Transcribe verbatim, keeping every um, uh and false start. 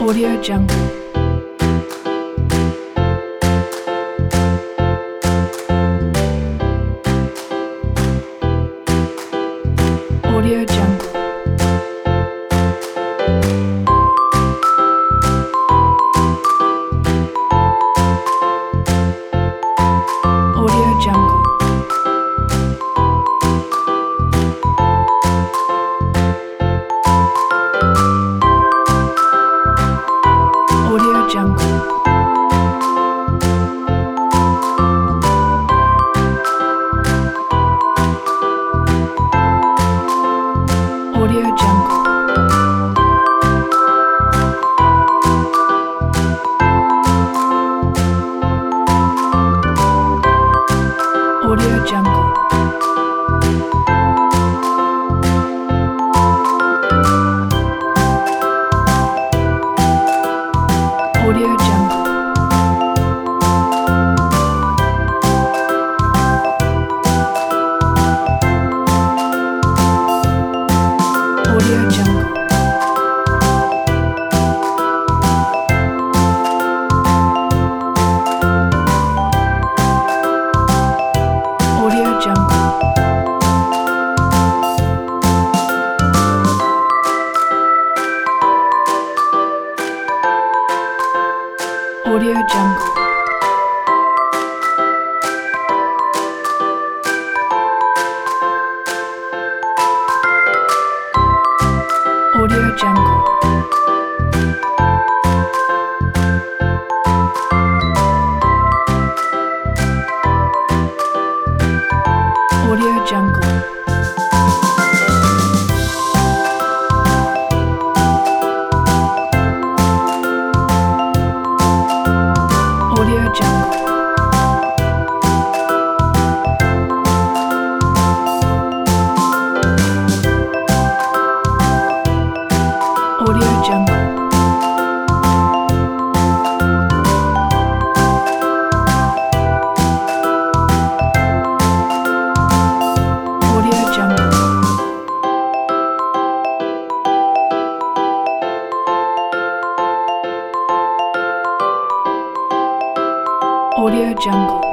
Audio Jungle. Audio Jungle. Audio Jungle. Audio Jungle. Audio Jungle. Audio Jungle. Audio Jungle. Audio Jungle. Audio Jungle. Audio Jungle. Audio Jungle. Audio Jungle. Audio Jungle. Audio Jungle. Audio Jungle. Audio Jungle.